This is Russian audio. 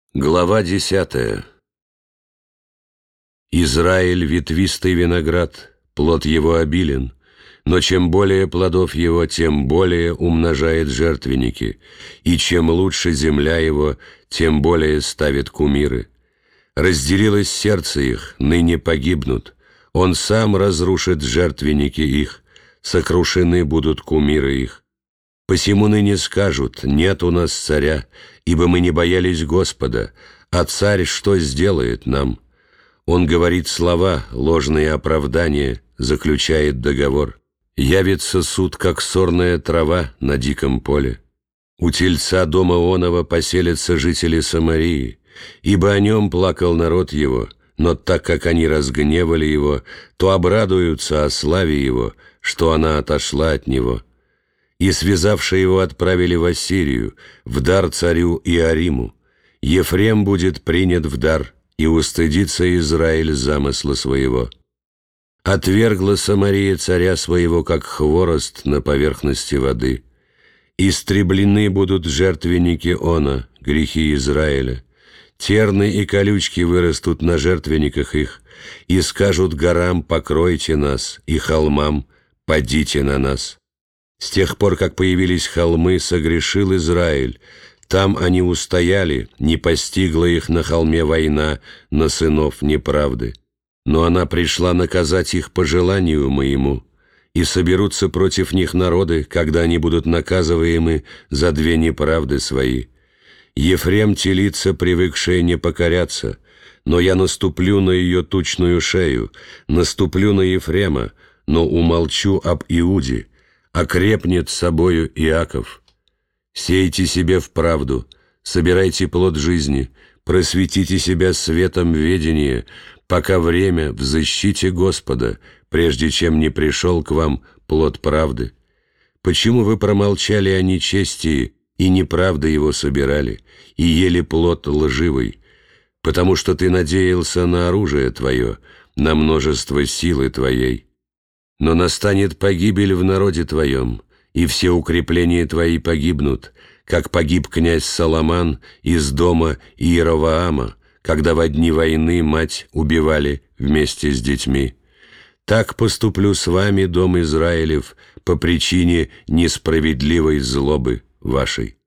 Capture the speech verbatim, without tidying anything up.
Глава десятая. Израиль — ветвистый виноград, плод его обилен, но чем более плодов его, тем более умножает жертвенники, и чем лучше земля его, тем более ставит кумиры. Разделилось сердце их, ныне погибнут, он сам разрушит жертвенники их, сокрушены будут кумиры их. Посему ныне скажут: нет у нас царя, ибо мы не боялись Господа, а царь что сделает нам? Он говорит слова, ложные оправдания, заключает договор. Явится суд, как сорная трава на диком поле. У тельца дома оного поселятся жители Самарии, ибо о нем плакал народ его, но так как они разгневали его, то обрадуются о славе его, что она отошла от него. И связавшие его отправили в Ассирию, в дар царю Иориму. Ефрем будет принят в дар, и устыдится Израиль замысла своего. Отвергла Самария царя своего, как хворост на поверхности воды. Истреблены будут жертвенники она, грехи Израиля. Терны и колючки вырастут на жертвенниках их, и скажут горам: покройте нас, и холмам: падите на нас. С тех пор, как появились холмы, согрешил Израиль. Там они устояли, не постигла их на холме война, на сынов неправды. Но она пришла наказать их по желанию моему, и соберутся против них народы, когда они будут наказываемы за две неправды свои. Ефрем телица, привыкшая не покоряться, но я наступлю на ее тучную шею, наступлю на Ефрема, но умолчу об Иуде. Окрепнет собою Иаков. Сейте себе в правду, собирайте плод жизни, просветите себя светом ведения, пока время, взыщите Господа, прежде чем не пришел к вам плод правды. Почему вы промолчали о нечестии и неправды его собирали, и ели плод лживый? Потому что ты надеялся на оружие твое, на множество силы твоей. Но настанет погибель в народе твоем, и все укрепления твои погибнут, как погиб князь Соломон из дома Иеровоама, когда во дни войны мать убивали вместе с детьми. Так поступлю с вами, дом Израилев, по причине несправедливой злобы вашей».